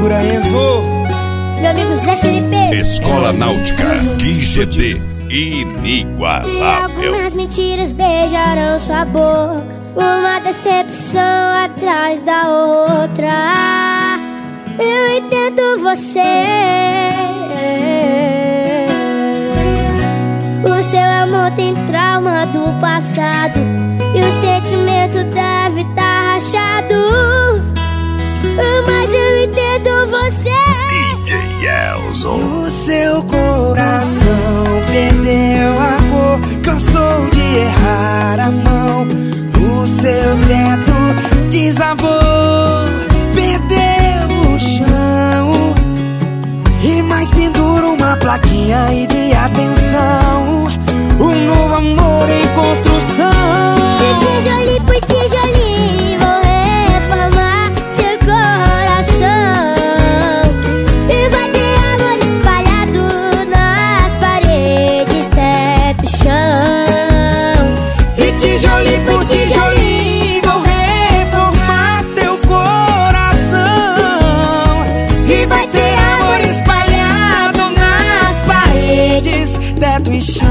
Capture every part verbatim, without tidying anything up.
Segura, Enzo. Meu amigo Zé Felipe. Escola Náutica Gui G D, inigualável. E algumas mentiras beijarão sua boca, uma decepção atrás da outra. Eu entendo você. O seu amor tem trauma do passado e o sentimento deve estar rachado. Mas eu entendo você. D J Elzo. O seu coração perdeu a cor, cansou de errar a mão. O seu teto desabou, perdeu o chão. E mais pendura uma plaquinha aí de atenção. Um novo amor em construção. De tijolinho por tijolinho vou reformar seu coração. E vai ter amor espalhado nas paredes, teto, chão. E tijolinho por tijolinho vou reformar seu coração. E vai ter amor espalhado nas paredes, teto e chão.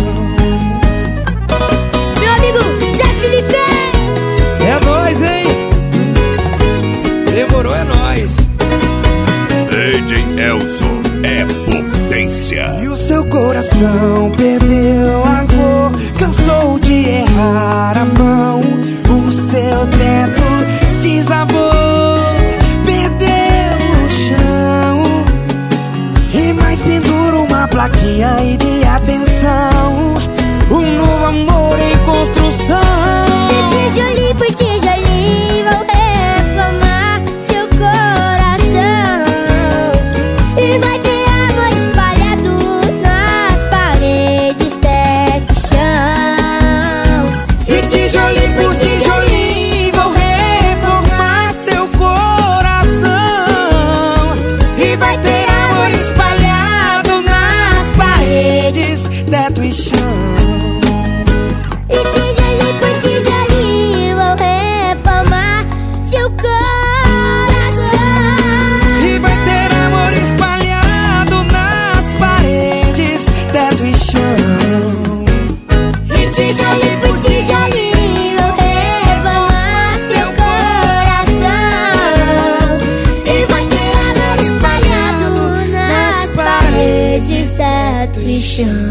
Meu amigo Zé Felipe. É nóis, hein? Demorou, é nóis. D J Elzo é potência. E o seu coração perdeu a cor, cansou de errar a mão. O seu teto desabou, perdeu o chão. E mais pendura uma plaquinha aí de atenção. Um novo amor em construção. De tijolinho por tijolinho vou reformar seu coração. E vai ter amor espalhado nas paredes, teto e chão. E tijolinho por tijolinho vou reformar seu coração. E vai ter amor espalhado nas paredes, teto e chão. E tijolinho por tijolinho vou reformar seu coração. E vai ter amor espalhado nas paredes, teto e chão. E tijolinho por tijolinho Vou reformar seu coração. E vai ter amor espalhado nas paredes, teto e chão.